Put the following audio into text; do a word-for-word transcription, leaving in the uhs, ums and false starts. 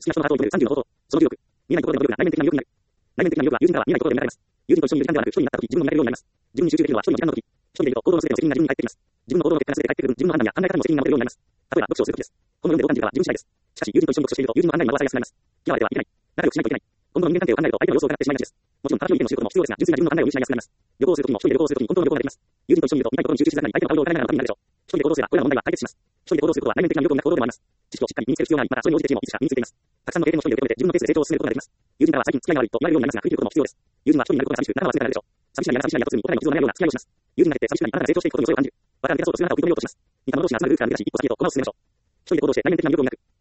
きな人のハートを求めるさんじゅうの方法。そのじゅうろく。見えないところでの努力が内面的な魅力になる。内面的な魅力は友人からは見えないところで見られます。友人と一緒にいる時間ではなく、一人になった時、自分を見られるようになります。自分に集中できるのは一人の時間の時。一人でいると行動の全ての責任が自分に返ってきます。自分の行動の結果が全て返ってくる分、自分の判断や考え方にも責任が持てるようになります。例えば、読書をする時です。本を読んでどう感じるかは自分次第です。しかし、友人と一緒に読書していると、友人の案内に惑わされやすくなります。嫌われてはいけない。仲良くしないといけない。今後の人間関係を考えると、相手の様子を伺ってしまいがちです。もちろん、話を見ても知ることも必要ですが、純粋な自分の考えを見失いやすくなります。旅行をする時も、一人で旅行をする時に本当の旅行ができます。友人と一緒にいると、見たいことに集中しづらくなり、相手の顔色を伺いながらの旅になるでしょう。一人で行動すれば、これらの問題は解決します。一人で行動することは内面的な魅力を磨く行動でもあります。知識をしっかり身につける必要があり、またそれに応じて知恵もいつしか身についています。たくさんの経験を一人で受け止めて、自分のペースで成長を進めることができます。友人からは最近付き合いが悪いと言われるようになりますが、悔いることも必要です。友人は一人になることが寂しく、仲間は忘れてなるでしょう。寂しないやら寂しないやとすぐに、お互いの傷を悩むような付き合いをします。友人になって寂しくなり、あなたが成長していくことに恐れを感じる。我々が抜け出そうとするあなたを食い止めようとします。似た者同士が集まる空間でぜひ一歩先へと駒を進めましょう。一人で行動して内面的な魅力を磨く。